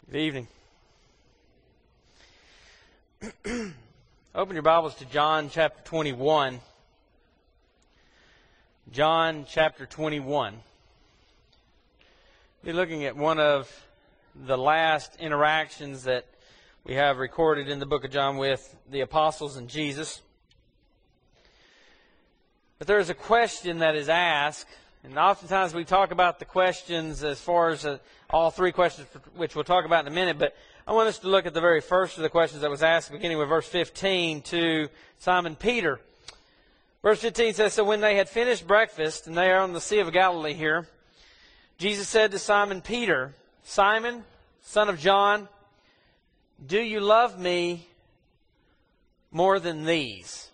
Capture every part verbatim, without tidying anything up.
Good evening. Open your Bibles to John chapter twenty-one. John chapter twenty-one. We're looking at one of the last interactions that we have recorded in the book of John with the apostles and Jesus. But there is a question that is asked, and oftentimes we talk about the questions as far as uh, all three questions, which we'll talk about in a minute, but I want us to look at the very first of the questions that was asked, beginning with verse fifteen to Simon Peter. Verse fifteen says, "So when they had finished breakfast," and they are on the Sea of Galilee here, "Jesus said to Simon Peter, 'Simon, son of John, do you love me more than these?'"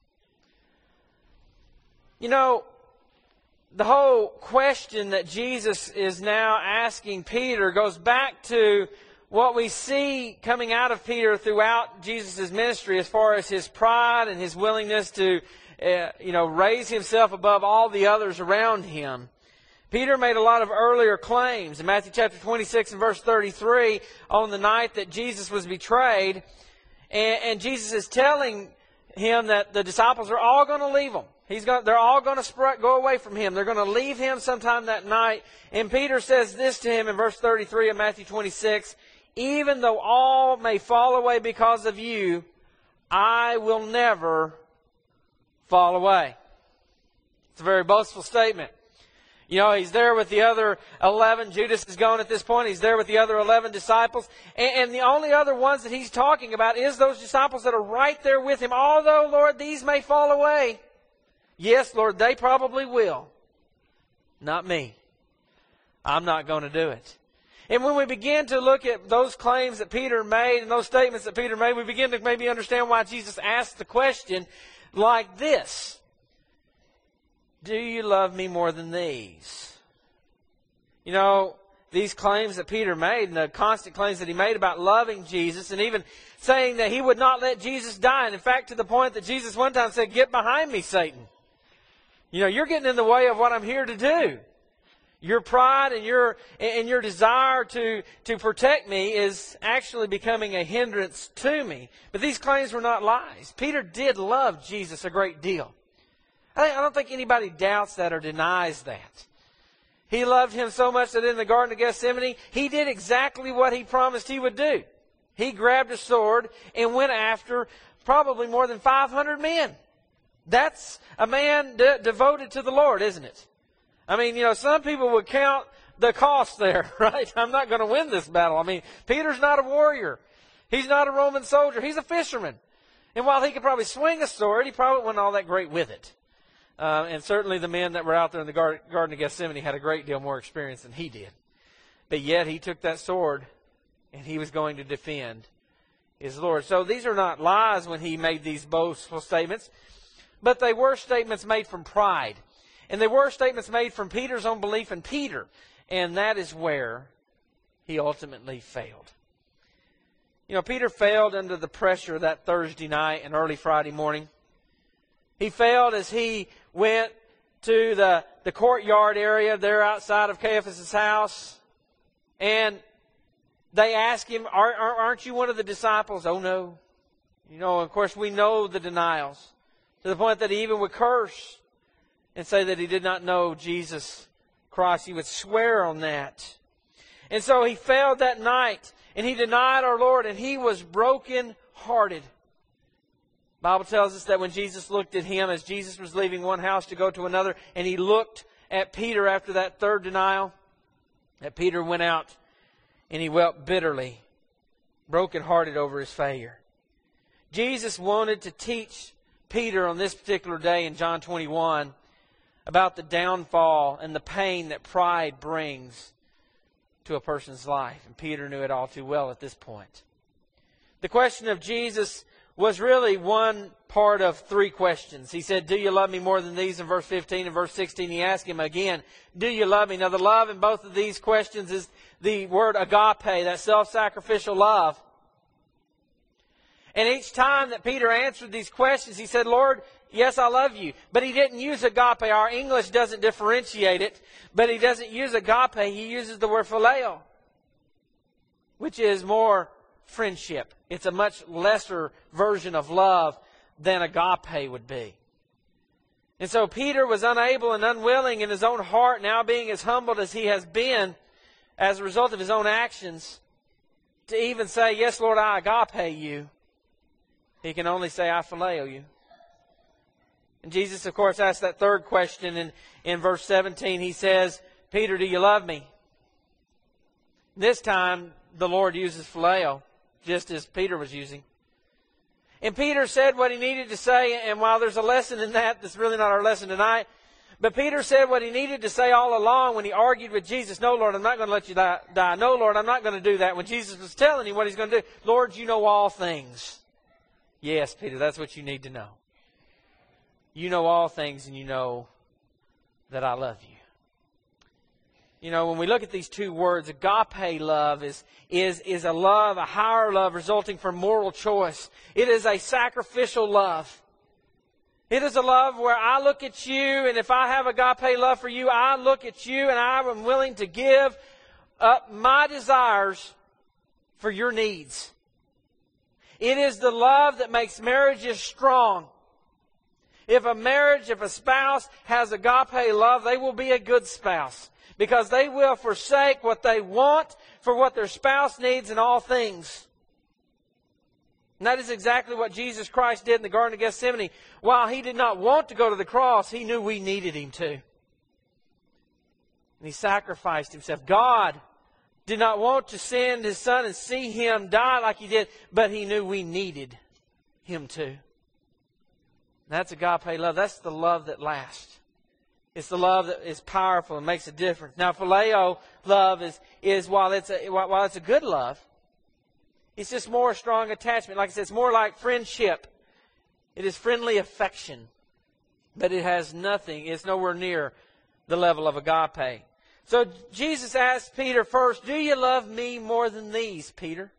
You know, the whole question that Jesus is now asking Peter goes back to what we see coming out of Peter throughout Jesus' ministry as far as his pride and his willingness to, uh, you know, raise himself above all the others around him. Peter made a lot of earlier claims. In Matthew chapter twenty-six and verse thirty-three, on the night that Jesus was betrayed, and, and Jesus is telling him that the disciples are all going to leave him. He's going, they're all going to spread, go away from him. They're going to leave him sometime that night. And Peter says this to him in verse thirty-three of Matthew twenty-six, "Even though all may fall away because of you, I will never fall away." It's a very boastful statement. You know, he's there with the other eleven. Judas is gone at this point. He's there with the other eleven disciples. And, and the only other ones that he's talking about is those disciples that are right there with him. Although, Lord, these may fall away. Yes, Lord, they probably will. Not me. I'm not going to do it. And when we begin to look at those claims that Peter made and those statements that Peter made, we begin to maybe understand why Jesus asked the question like this: do you love me more than these? You know, these claims that Peter made and the constant claims that he made about loving Jesus and even saying that he would not let Jesus die. And in fact, to the point that Jesus one time said, "Get behind me, Satan. You know, you're getting in the way of what I'm here to do. Your pride and your and your desire to, to protect me is actually becoming a hindrance to me." But these claims were not lies. Peter did love Jesus a great deal. I don't think anybody doubts that or denies that. He loved him so much that in the Garden of Gethsemane, he did exactly what he promised he would do. He grabbed a sword and went after probably more than five hundred men. That's a man de- devoted to the Lord, isn't it? I mean, you know, some people would count the cost there, right? I'm not going to win this battle. I mean, Peter's not a warrior. He's not a Roman soldier. He's a fisherman. And while he could probably swing a sword, he probably wasn't all that great with it. Uh, and certainly the men that were out there in the Gar- Garden of Gethsemane had a great deal more experience than he did. But yet he took that sword and he was going to defend his Lord. So these are not lies when he made these boastful statements, but they were statements made from pride. And they were statements made from Peter's own belief in Peter. And that is where he ultimately failed. You know, Peter failed under the pressure that Thursday night and early Friday morning. He failed as he went to the, the courtyard area there outside of Caiaphas' house. And they asked him, Are, aren't you one of the disciples? Oh, no. You know, of course, we know the denials. To the point that he even would curse and say that he did not know Jesus Christ. He would swear on that. And so he failed that night. And he denied our Lord. And he was broken-hearted. The Bible tells us that when Jesus looked at him as Jesus was leaving one house to go to another, and he looked at Peter after that third denial, that Peter went out and he wept bitterly, broken-hearted over his failure. Jesus wanted to teach Peter on this particular day in John twenty-one about the downfall and the pain that pride brings to a person's life. And Peter knew it all too well at this point. The question of Jesus was really one part of three questions. He said, "Do you love me more than these?" in verse fifteen. and verse sixteen, he asked him again, "Do you love me?" Now, the love in both of these questions is the word agape, that self-sacrificial love. And each time that Peter answered these questions, he said, "Lord, yes, I love you." But he didn't use agape. Our English doesn't differentiate it. But he doesn't use agape. He uses the word phileo. which is more friendship. It's a much lesser version of love than agape would be. And so Peter was unable and unwilling in his own heart, now being as humbled as he has been as a result of his own actions, to even say, yes, Lord, I agape you. He can only say, I phileo you. And Jesus, of course, asked that third question in, in verse seventeen. He says, Peter, do you love me? This time, the Lord uses phileo, just as Peter was using. And Peter said what he needed to say, and while there's a lesson in that, that's really not our lesson tonight, but Peter said what he needed to say all along when he argued with Jesus. No, Lord, I'm not going to let you die. die. No, Lord, I'm not going to do that. When Jesus was telling him what he's going to do, Lord, you know all things. Yes, Peter, that's what you need to know. You know all things, and you know that I love you. You know, when we look at these two words, agape love is, is, is a love, a higher love resulting from moral choice. It is a sacrificial love. It is a love where I look at you, and if I have agape love for you, I look at you and I am willing to give up my desires for your needs. It is the love that makes marriages strong. If a marriage, if a spouse has agape love, they will be a good spouse. Because they will forsake what they want for what their spouse needs in all things. And that is exactly what Jesus Christ did in the Garden of Gethsemane. While He did not want to go to the cross, He knew we needed Him to. And He sacrificed Himself. God did not want to send His Son and see Him die like He did, but He knew we needed Him to. That's agape love. That's the love that lasts. It's the love that is powerful and makes a difference. Now, phileo love is, is while it's a, while it's a good love, it's just more a strong attachment. Like I said, it's more like friendship. It is friendly affection. But it has nothing, it's nowhere near the level of agape. So Jesus asked Peter first, do you love me more than these, Peter?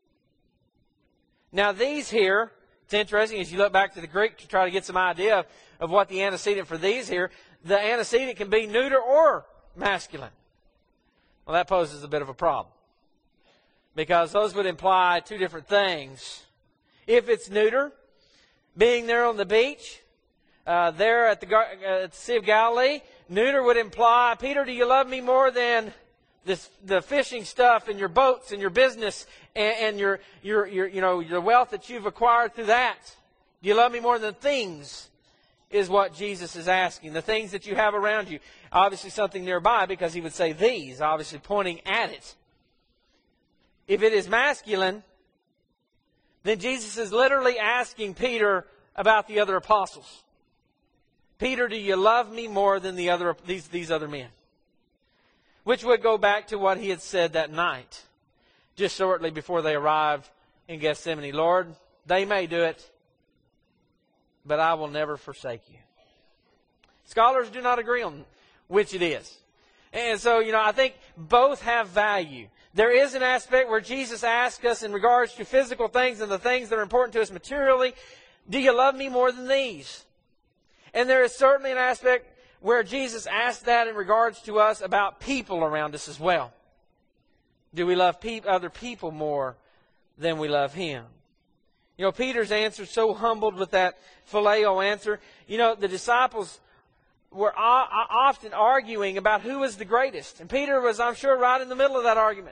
Now these here, it's interesting as you look back to the Greek to try to get some idea of, of what the antecedent for these here. The antecedent can be neuter or masculine. Well, that poses a bit of a problem. Because those would imply two different things. If it's neuter, being there on the beach, uh, there at the, uh, at the Sea of Galilee, neuter would imply, Peter, do you love me more than this, the fishing stuff and your boats and your business and, and your, your, your, you know, your wealth that you've acquired through that? Do you love me more than things? Is what Jesus is asking. The things that you have around you. Obviously something nearby, because He would say these, obviously pointing at it. If it is masculine, then Jesus is literally asking Peter about the other apostles. Peter, do you love me more than the other these, these other men? Which would go back to what He had said that night, just shortly before they arrived in Gethsemane. Lord, they may do it, but I will never forsake you. Scholars do not agree on which it is. And so, you know, I think both have value. There is an aspect where Jesus asks us in regards to physical things and the things that are important to us materially, do you love me more than these? And there is certainly an aspect where Jesus asks that in regards to us about people around us as well. Do we love pe- other people more than we love Him? You know, Peter's answer, so humbled with that phileo answer. You know, the disciples were often arguing about who was the greatest. And Peter was, I'm sure, right in the middle of that argument.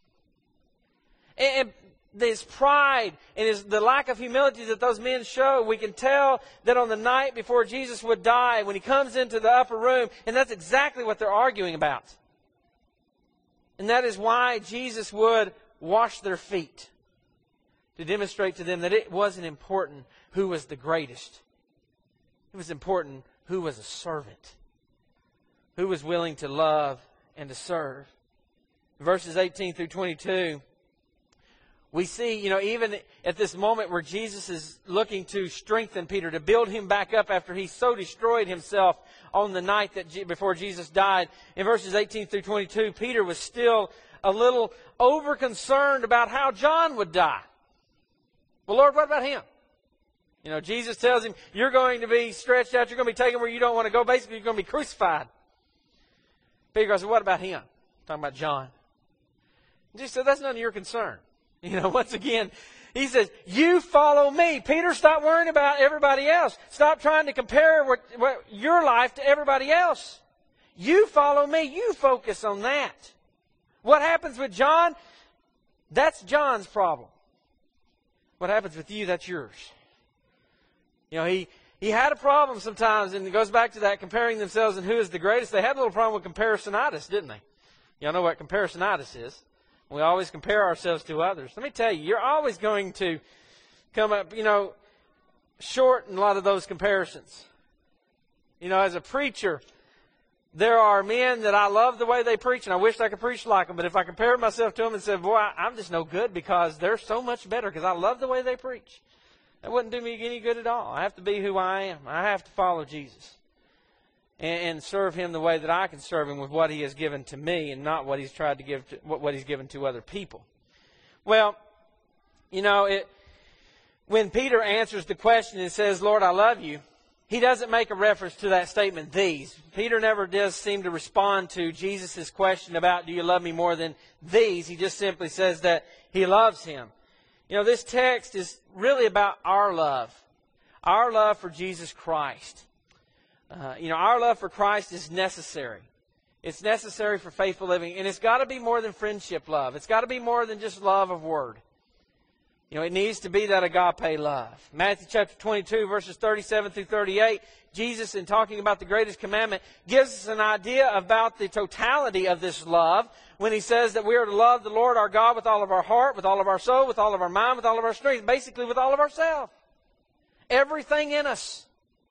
And his pride and his, the lack of humility that those men show, we can tell that on the night before Jesus would die, when He comes into the upper room, and that's exactly what they're arguing about. And that is why Jesus would wash their feet, to demonstrate to them that it wasn't important who was the greatest. It was important who was a servant, who was willing to love and to serve. Verses eighteen through twenty-two, we see, you know, even at this moment where Jesus is looking to strengthen Peter, to build him back up after he so destroyed himself on the night that before Jesus died. In verses eighteen through twenty-two, Peter was still a little over-concerned about how John would die. Well, Lord, what about him? You know, Jesus tells him, you're going to be stretched out, you're going to be taken where you don't want to go. Basically, you're going to be crucified. Peter goes, well, what about him? Talking about John. Jesus said, that's none of your concern. You know, once again, he says, you follow me. Peter, stop worrying about everybody else. Stop trying to compare what, what, your life to everybody else. You follow me. You focus on that. What happens with John? That's John's problem. What happens with you, that's yours. You know, he, he had a problem sometimes, and it goes back to that comparing themselves and who is the greatest. They had a little problem with comparisonitis, didn't they? Y'all know what comparisonitis is. We always compare ourselves to others. Let me tell you, you're always going to come up, you know, short in a lot of those comparisons. You know, as a preacher, there are men that I love the way they preach, and I wish I could preach like them. But if I compared myself to them and said, boy, I'm just no good because they're so much better because I love the way they preach, that wouldn't do me any good at all. I have to be who I am. I have to follow Jesus and, and serve Him the way that I can serve Him with what He has given to me and not what He's tried to give to, what He's given to other people. Well, you know, it, when Peter answers the question and says, Lord, I love you, he doesn't make a reference to that statement, these. Peter never does seem to respond to Jesus' question about, do you love me more than these? He just simply says that he loves him. You know, this text is really about our love. Our love for Jesus Christ. Uh, you know, our love for Christ is necessary. It's necessary for faithful living. And it's got to be more than friendship love. It's got to be more than just love of word. You know, it needs to be that agape love. Matthew chapter twenty-two, verses thirty-seven through thirty-eight, Jesus, in talking about the greatest commandment, gives us an idea about the totality of this love when He says that we are to love the Lord our God with all of our heart, with all of our soul, with all of our mind, with all of our strength, basically with all of ourselves. Everything in us.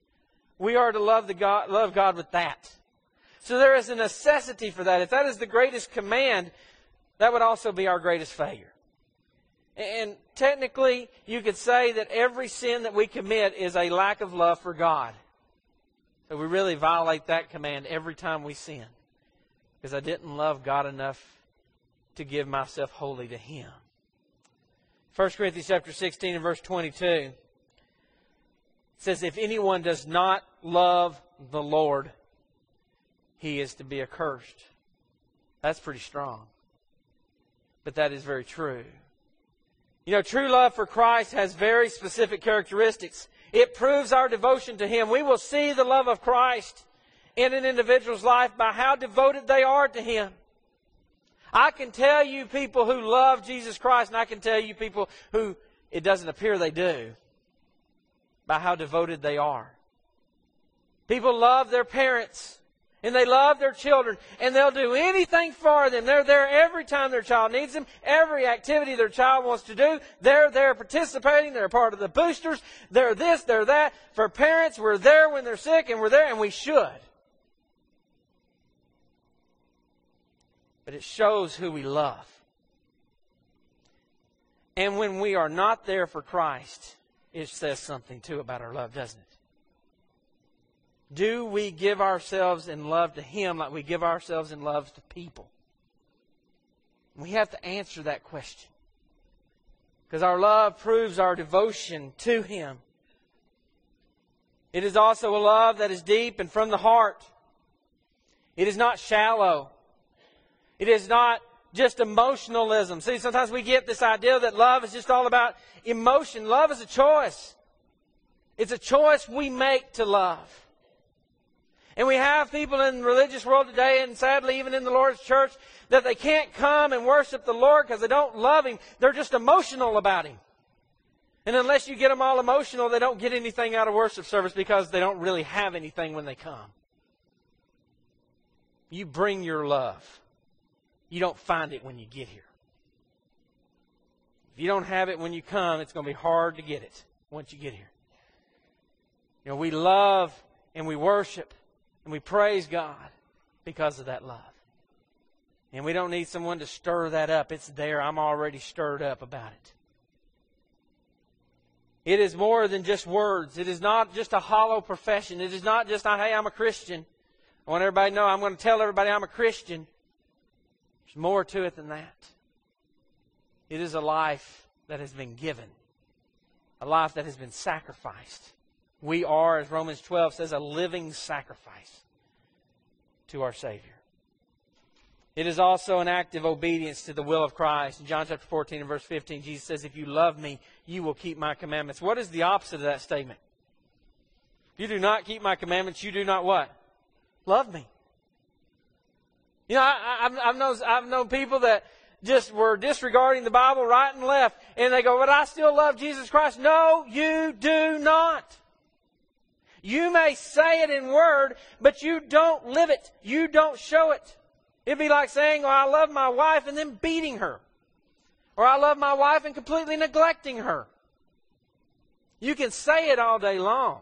We are to love, the God, love God with that. So there is a necessity for that. If that is the greatest command, that would also be our greatest failure. And technically, you could say that every sin that we commit is a lack of love for God. So we really violate that command every time we sin. Because I didn't love God enough to give myself wholly to Him. First Corinthians chapter sixteen and verse twenty-two says, if anyone does not love the Lord, he is to be accursed. That's pretty strong. But that is very true. You know, true love for Christ has very specific characteristics. It proves our devotion to Him. We will see the love of Christ in an individual's life by how devoted they are to Him. I can tell you people who love Jesus Christ, and I can tell you people who it doesn't appear they do, by how devoted they are. People love their parents. And they love their children, and they'll do anything for them. They're there every time their child needs them. Every activity their child wants to do, they're there participating. They're part of the boosters. They're this, they're that. For parents, we're there when they're sick, and we're there, and we should. But it shows who we love. And when we are not there for Christ, it says something, too, about our love, doesn't it? Do we give ourselves in love to Him like we give ourselves in love to people? We have to answer that question. Because our love proves our devotion to Him. It is also a love that is deep and from the heart. It is not shallow. It is not just emotionalism. See, sometimes we get this idea that love is just all about emotion. Love is a choice. It's a choice we make to love. And we have people in the religious world today, and sadly even in the Lord's church, that they can't come and worship the Lord because they don't love Him. They're just emotional about Him. And unless you get them all emotional, they don't get anything out of worship service because they don't really have anything when they come. You bring your love. You don't find it when you get here. If you don't have it when you come, it's going to be hard to get it once you get here. You know, we love and we worship and we praise God because of that love. And we don't need someone to stir that up. It's there. I'm already stirred up about it. It is more than just words. It is not just a hollow profession. It is not just, hey, I'm a Christian. I want everybody to know I'm going to tell everybody I'm a Christian. There's more to it than that. It is a life that has been given. A life that has been sacrificed. We are, as Romans twelve says, a living sacrifice to our Savior. It is also an act of obedience to the will of Christ. In John chapter fourteen and verse fifteen, Jesus says, if you love me, you will keep my commandments. What is the opposite of that statement? If you do not keep my commandments, you do not what? Love me. You know, I, I've, I've, known, I've known people that just were disregarding the Bible right and left. And they go, but I still love Jesus Christ. No, you do not. You may say it in word, but you don't live it. You don't show it. It'd be like saying, well, I love my wife and then beating her. Or I love my wife and completely neglecting her. You can say it all day long.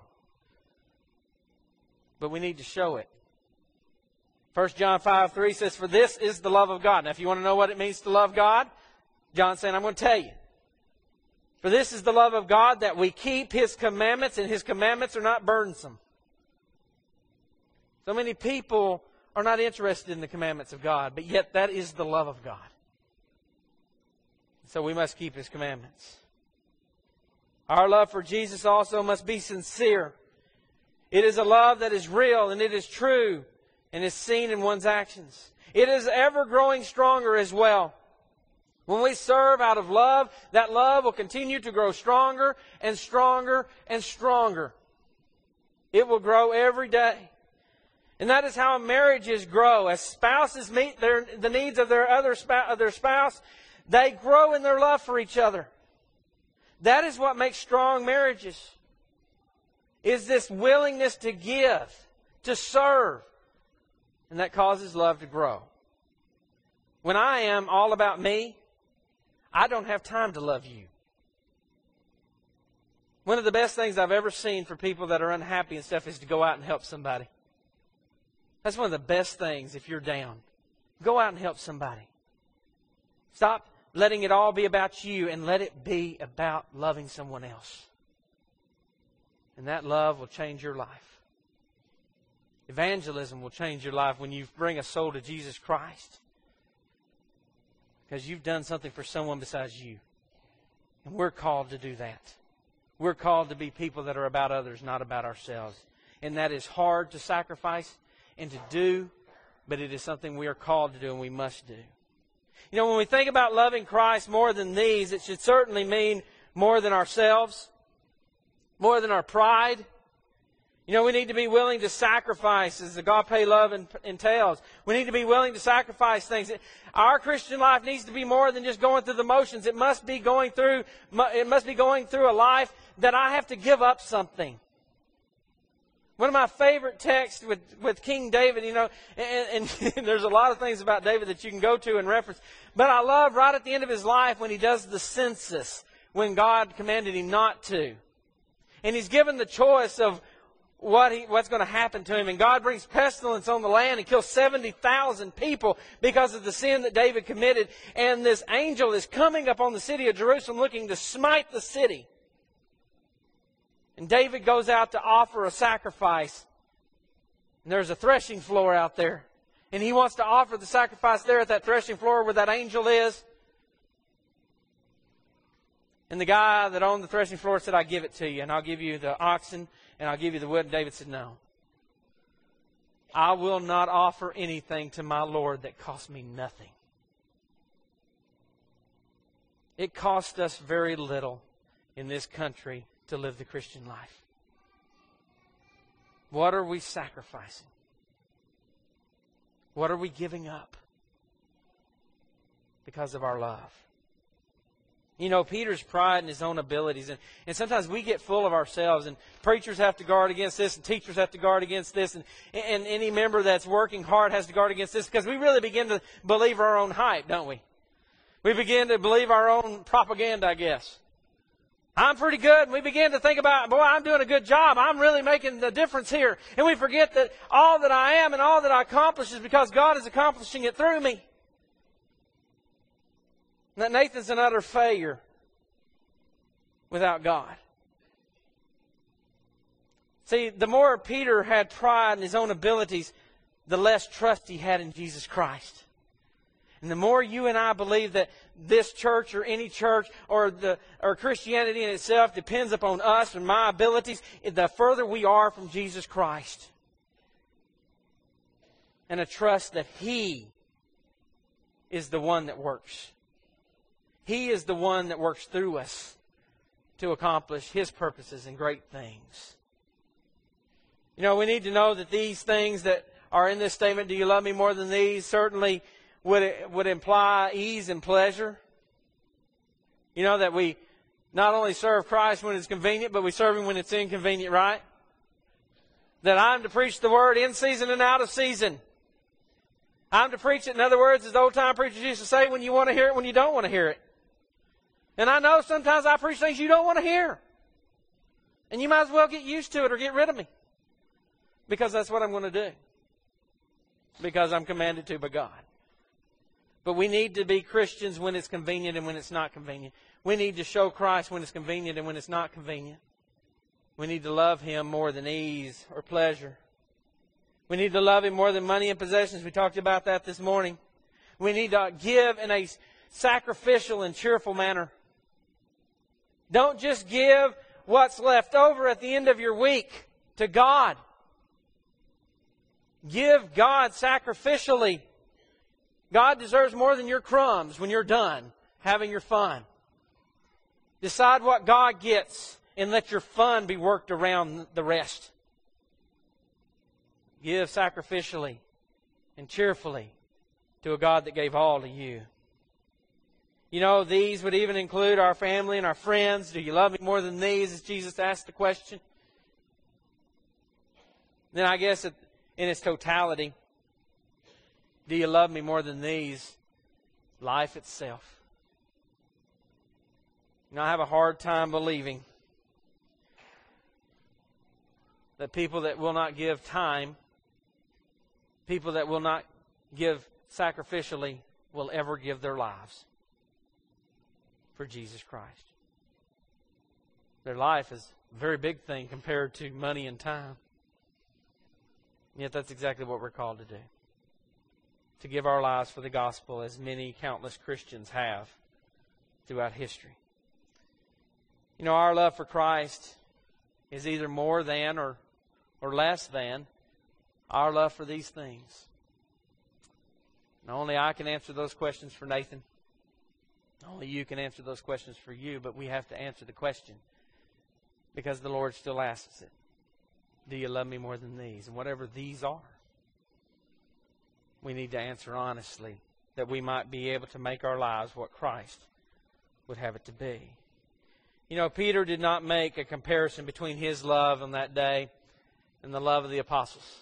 But we need to show it. First John five three says, for this is the love of God. Now, if you want to know what it means to love God, John's saying, I'm going to tell you. For this is the love of God, that we keep His commandments, and His commandments are not burdensome. So many people are not interested in the commandments of God, but yet that is the love of God. So we must keep His commandments. Our love for Jesus also must be sincere. It is a love that is real, and it is true, and is seen in one's actions. It is ever growing stronger as well. When we serve out of love, that love will continue to grow stronger and stronger and stronger. It will grow every day. And that is how marriages grow. As spouses meet their, the needs of their other spouse, of their spouse, they grow in their love for each other. That is what makes strong marriages. Is this willingness to give, to serve. And that causes love to grow. When I am all about me, I don't have time to love you. One of the best things I've ever seen for people that are unhappy and stuff is to go out and help somebody. That's one of the best things if you're down. Go out and help somebody. Stop letting it all be about you and let it be about loving someone else. And that love will change your life. Evangelism will change your life when you bring a soul to Jesus Christ. Because you've done something for someone besides you. And we're called to do that. We're called to be people that are about others, not about ourselves. And that is hard to sacrifice and to do, but it is something we are called to do and we must do. You know, when we think about loving Christ more than these, it should certainly mean more than ourselves, more than our pride. You know, we need to be willing to sacrifice, as agape love entails. We need to be willing to sacrifice things. Our Christian life needs to be more than just going through the motions. It must be going through, it must be going through a life that I have to give up something. One of my favorite texts with, with King David, you know, and, and there's a lot of things about David that you can go to and reference. But I love right at the end of his life when he does the census, when God commanded him not to. And he's given the choice of what he, what's going to happen to him. And God brings pestilence on the land and kills seventy thousand people because of the sin that David committed. And this angel is coming upon the city of Jerusalem looking to smite the city. And David goes out to offer a sacrifice. And there's a threshing floor out there. And he wants to offer the sacrifice there at that threshing floor where that angel is. And the guy that owned the threshing floor said, I give it to you. And I'll give you the oxen and I'll give you the wood. And David said, no. I will not offer anything to my Lord that costs me nothing. It costs us very little in this country to live the Christian life. What are we sacrificing? What are we giving up because of our love? You know, Peter's pride in his own abilities. And, and sometimes we get full of ourselves. And preachers have to guard against this. And teachers have to guard against this. And, and any member that's working hard has to guard against this. Because we really begin to believe our own hype, don't we? We begin to believe our own propaganda, I guess. I'm pretty good. And we begin to think about, boy, I'm doing a good job. I'm really making the difference here. And we forget that all that I am and all that I accomplish is because God is accomplishing it through me. That Nathan's an utter failure without God. See, the more Peter had pride in his own abilities, the less trust he had in Jesus Christ. And the more you and I believe that this church or any church or the or Christianity in itself depends upon us and my abilities, the further we are from Jesus Christ. And a trust that He is the one that works. He is the one that works through us to accomplish His purposes and great things. You know, we need to know that these things that are in this statement, do you love me more than these, certainly would, would imply ease and pleasure. You know, that we not only serve Christ when it's convenient, but we serve Him when it's inconvenient, right? That I'm to preach the Word in season and out of season. I'm to preach it, in other words, as the old-time preachers used to say, when you want to hear it, when you don't want to hear it. And I know sometimes I preach things you don't want to hear. And you might as well get used to it or get rid of me. Because that's what I'm going to do. Because I'm commanded to by God. But we need to be Christians when it's convenient and when it's not convenient. We need to show Christ when it's convenient and when it's not convenient. We need to love Him more than ease or pleasure. We need to love Him more than money and possessions. We talked about that this morning. We need to give in a sacrificial and cheerful manner. Don't just give what's left over at the end of your week to God. Give God sacrificially. God deserves more than your crumbs when you're done having your fun. Decide what God gets and let your fun be worked around the rest. Give sacrificially and cheerfully to a God that gave all to you. You know, these would even include our family and our friends. Do you love me more than these, as Jesus asked the question? Then I guess in its totality, do you love me more than these? Life itself. And I have a hard time believing that people that will not give time, people that will not give sacrificially, will ever give their lives for Jesus Christ. Their life is a very big thing compared to money and time. Yet that's exactly what we're called to do. To give our lives for the gospel, as many countless Christians have throughout history. You know, our love for Christ is either more than or, or less than our love for these things. And only I can answer those questions for Nathan. Only you can answer those questions for you, but we have to answer the question because the Lord still asks it. Do you love me more than these? And whatever these are, we need to answer honestly, that we might be able to make our lives what Christ would have it to be. You know, Peter did not make a comparison between his love on that day and the love of the apostles.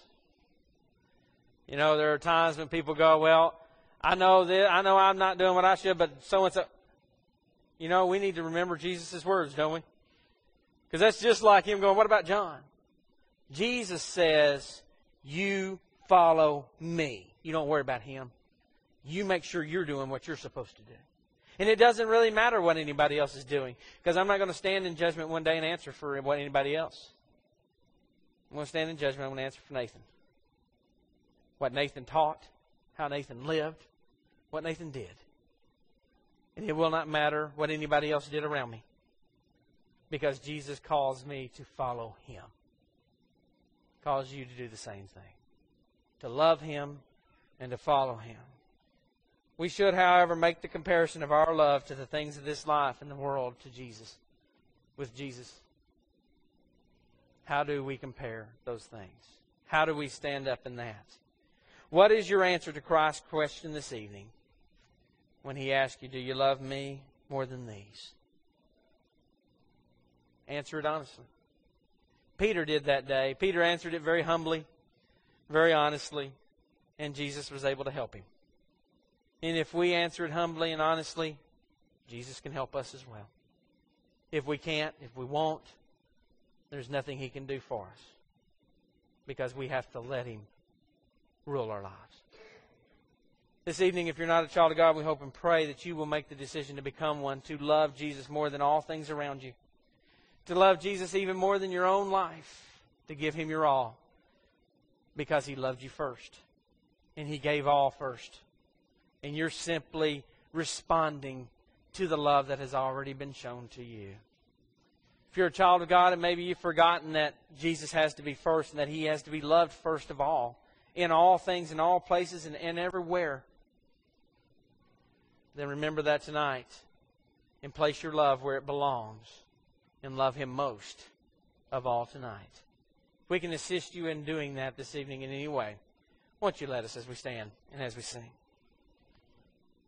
You know, there are times when people go, well, I know that I know I'm not doing what I should, but so and so. You know, we need to remember Jesus' words, don't we? Because that's just like him going, what about John? Jesus says, you follow me. You don't worry about him. You make sure you're doing what you're supposed to do. And it doesn't really matter what anybody else is doing, because I'm not going to stand in judgment one day and answer for what anybody else. I'm going to stand in judgment. I'm going to answer for Nathan. What Nathan taught, how Nathan lived, what Nathan did. And it will not matter what anybody else did around me, because Jesus calls me to follow Him. Calls you to do the same thing. To love Him and to follow Him. We should, however, make the comparison of our love to the things of this life and the world to Jesus. With Jesus. How do we compare those things? How do we stand up in that? What is your answer to Christ's question this evening when He asks you, do you love me more than these? Answer it honestly. Peter did that day. Peter answered it very humbly, very honestly, and Jesus was able to help him. And if we answer it humbly and honestly, Jesus can help us as well. If we can't, if we won't, there's nothing He can do for us, because we have to let Him rule our lives. This evening, if you're not a child of God, we hope and pray that you will make the decision to become one, to love Jesus more than all things around you, to love Jesus even more than your own life, to give Him your all, because He loved you first, and He gave all first. And you're simply responding to the love that has already been shown to you. If you're a child of God and maybe you've forgotten that Jesus has to be first and that He has to be loved first of all, in all things, in all places, and, and everywhere, then remember that tonight and place your love where it belongs and love Him most of all tonight. If we can assist you in doing that this evening in any way, won't you let us as we stand and as we sing?